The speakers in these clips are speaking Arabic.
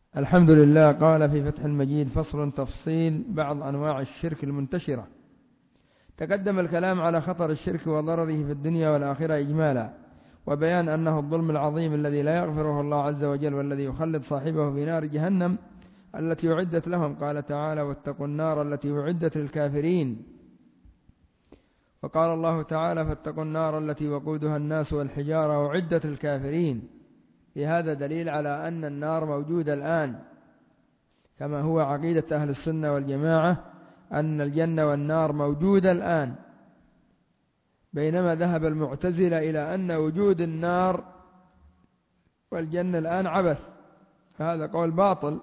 الحمد لله. قال في فتح المجيد: فصل تفصيل بعض أنواع الشرك المنتشرة. تقدم الكلام على خطر الشرك وضرره في الدنيا والآخرة إجمالا، وبيان أنه الظلم العظيم الذي لا يغفره الله عز وجل، والذي يخلد صاحبه في نار جهنم التي أعدت لهم. قال تعالى: واتقوا النار التي أعدت للكافرين. وقال الله تعالى: فاتقوا النار التي وقودها الناس والحجارة أعدت للكافرين. في هذا دليل على أن النار موجودة الآن، كما هو عقيدة أهل السنة والجماعة أن الجنة والنار موجودة الآن، بينما ذهب المعتزلة إلى أن وجود النار والجنة الآن عبث، فهذا قول باطل.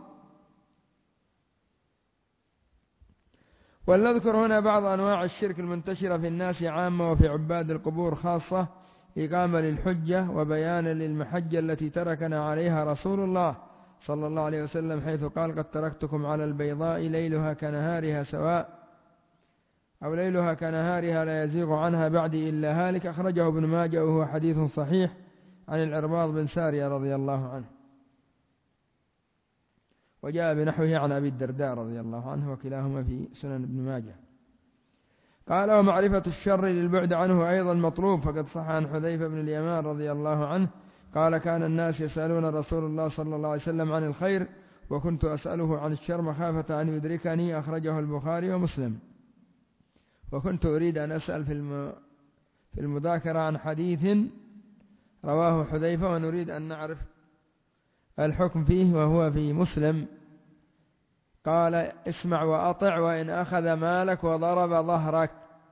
ولنذكر هنا بعض أنواع الشرك المنتشرة في الناس عامة وفي عباد القبور خاصة، إقامة للحجة وبيانا للمحجة التي تركنا عليها رسول الله صلى الله عليه وسلم، حيث قال: قد تركتكم على البيضاء ليلها كنهارها سواء، أو ليلها كنهارها لا يزيغ عنها بعدي إلا هالك. أخرجه ابن ماجه وهو حديث صحيح عن العرباض بن سارية رضي الله عنه، وجاء بنحوه عن أبي الدرداء رضي الله عنه، وكلاهما في سنن ابن ماجه. قال: ومعرفة الشر للبعد عنه أيضا مطلوب، فقد صح عن حذيفة بن اليمان رضي الله عنه قال: كان الناس يسألون رسول الله صلى الله عليه وسلم عن الخير، وكنت أسأله عن الشر مخافة أن يدركني. أخرجه البخاري ومسلم. وكنت أريد أن أسأل في المذاكرة عن حديث رواه حذيفة، ونريد أن نعرف الحكم فيه، وهو في مسلم. قال: اسمع وأطع وإن أخذ مالك وضرب ظهرك.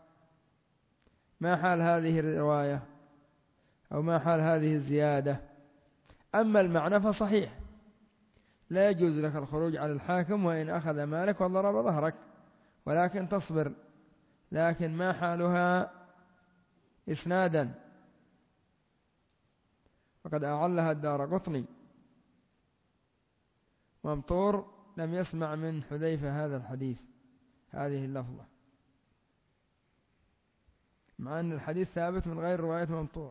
ما حال هذه الرواية أو ما حال هذه الزيادة؟ أما المعنى فصحيح، لا يجوز لك الخروج على الحاكم وإن أخذ مالك وضرب ظهرك، ولكن تصبر. لكن ما حالها إسنادا؟ وقد أعلها الدارقطني. ممطور لم يسمع من حذيفة هذا الحديث، هذه اللفظة، مع أن الحديث ثابت من غير رواية ممطور.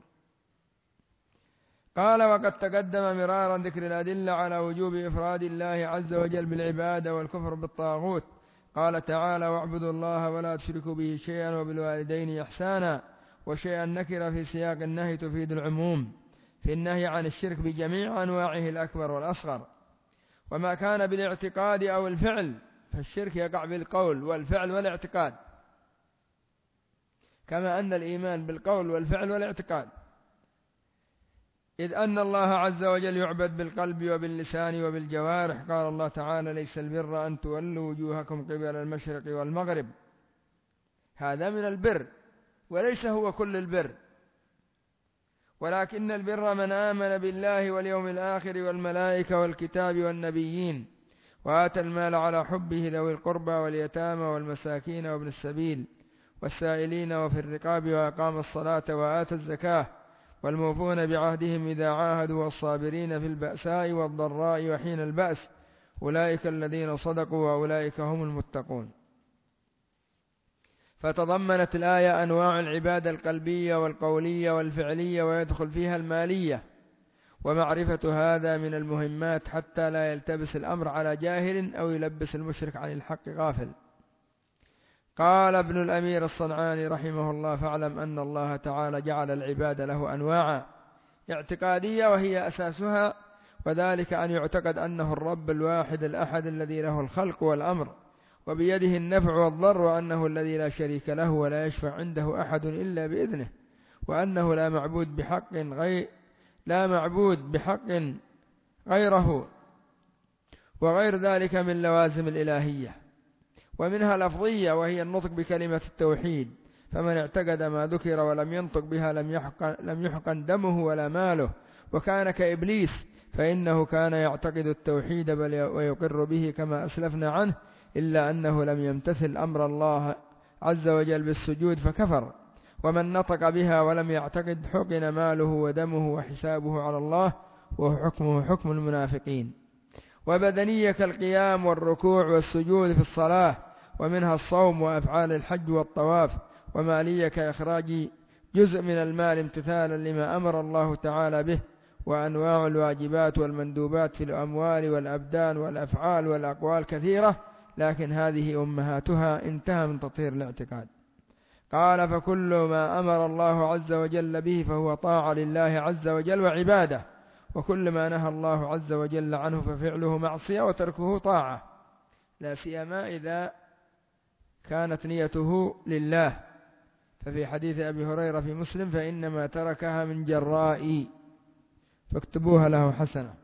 قال: وقد تقدم مرارا ذكر الأدلة على وجوب إفراد الله عز وجل بالعبادة والكفر بالطاغوت. قال تعالى: واعبدوا الله ولا تشركوا به شيئا وبالوالدين إحسانا. وشيئا نكرة في سياق النهي تفيد العموم في النهي عن الشرك بجميع أنواعه الأكبر والأصغر. وما كان بالاعتقاد أو الفعل، فالشرك يقع بالقول والفعل والاعتقاد، كما أن الإيمان بالقول والفعل والاعتقاد، إذ أن الله عز وجل يعبد بالقلب وباللسان وبالجوارح. قال الله تعالى: ليس البر أن تولوا وجوهكم قبل المشرق والمغرب. هذا من البر، وليس هو كل البر، ولكن البر من آمن بالله واليوم الآخر والملائكة والكتاب والنبيين، وآتى المال على حبه ذوي القربى واليتامى والمساكين وابن السبيل والسائلين وفي الرقاب، وأقام الصلاة وآتى الزكاة، والموفون بعهدهم إذا عاهدوا، والصابرين في البأساء والضراء وحين البأس، أولئك الذين صدقوا وأولئك هم المتقون. فتضمنت الآية أنواع العبادة القلبية والقولية والفعلية، ويدخل فيها المالية، ومعرفة هذا من المهمات حتى لا يلتبس الأمر على جاهل أو يلبس المشرك عن الحق غافل. قال ابن الأمير الصنعاني رحمه الله: فاعلم أن الله تعالى جعل العبادة له أنواعا اعتقادية، وهي أساسها، وذلك أن يعتقد أنه الرب الواحد الأحد الذي له الخلق والأمر وبيده النفع والضر، وأنه الذي لا شريك له ولا يشفع عنده أحد إلا بإذنه، وأنه لا معبود بحق غيره، وغير ذلك من لوازم الإلهية. ومنها لفظية، وهي النطق بكلمة التوحيد، فمن اعتقد ما ذكر ولم ينطق بها لم يحقن دمه ولا ماله، وكان كإبليس، فإنه كان يعتقد التوحيد ويقر به كما أسلفنا عنه، إلا أنه لم يمتثل أمر الله عز وجل بالسجود فكفر. ومن نطق بها ولم يعتقد حقن ماله ودمه وحسابه على الله، وحكمه حكم المنافقين. وبدنية كالقيام والركوع والسجود في الصلاة، ومنها الصوم وأفعال الحج والطواف. ومالية كإخراج جزء من المال امتثالا لما أمر الله تعالى به، وأنواع الواجبات والمندوبات في الأموال والأبدان والأفعال والأقوال كثيرة، لكن هذه أمهاتها انتهى من تطهير الاعتقاد. قال: فكل ما أمر الله عز وجل به فهو طاعة لله عز وجل وعبادة، وكل ما نهى الله عز وجل عنه ففعله معصية وتركه طاعة، لا سيما إذا كانت نيته لله. ففي حديث أبي هريرة في مسلم: فإنما تركها من جرائي، فاكتبوها له حسنة.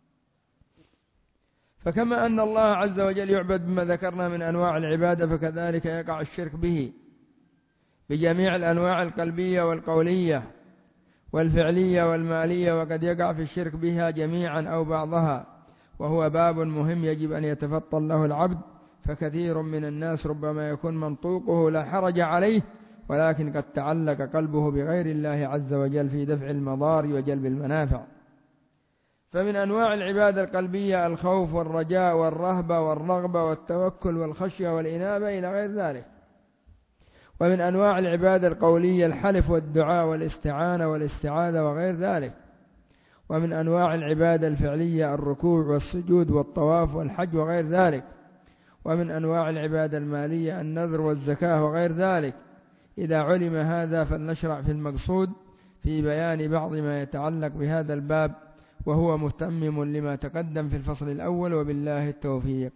فكما أن الله عز وجل يعبد بما ذكرنا من أنواع العبادة، فكذلك يقع الشرك به بجميع الأنواع القلبية والقولية والفعلية والمالية، وقد يقع في الشرك بها جميعا أو بعضها، وهو باب مهم يجب أن يتفطن له العبد. فكثير من الناس ربما يكون منطوقه لا حرج عليه، ولكن قد تعلق قلبه بغير الله عز وجل في دفع المضار وجلب المنافع. فمن أنواع العبادة القلبية الخوف والرجاء والرهبة والرغبة والتوكل والخشية والإنابة إلى غير ذلك. ومن أنواع العبادة القولية الحلف والدعاء والاستعانة والاستعاذة وغير ذلك. ومن أنواع العبادة الفعلية الركوع والسجود والطواف والحج وغير ذلك. ومن أنواع العبادة المالية النذر والزكاة وغير ذلك. إذا علم هذا فلنشرع في المقصود في بيان بعض ما يتعلق بهذا الباب، وهو متمم لما تقدم في الفصل الأول، وبالله التوفيق.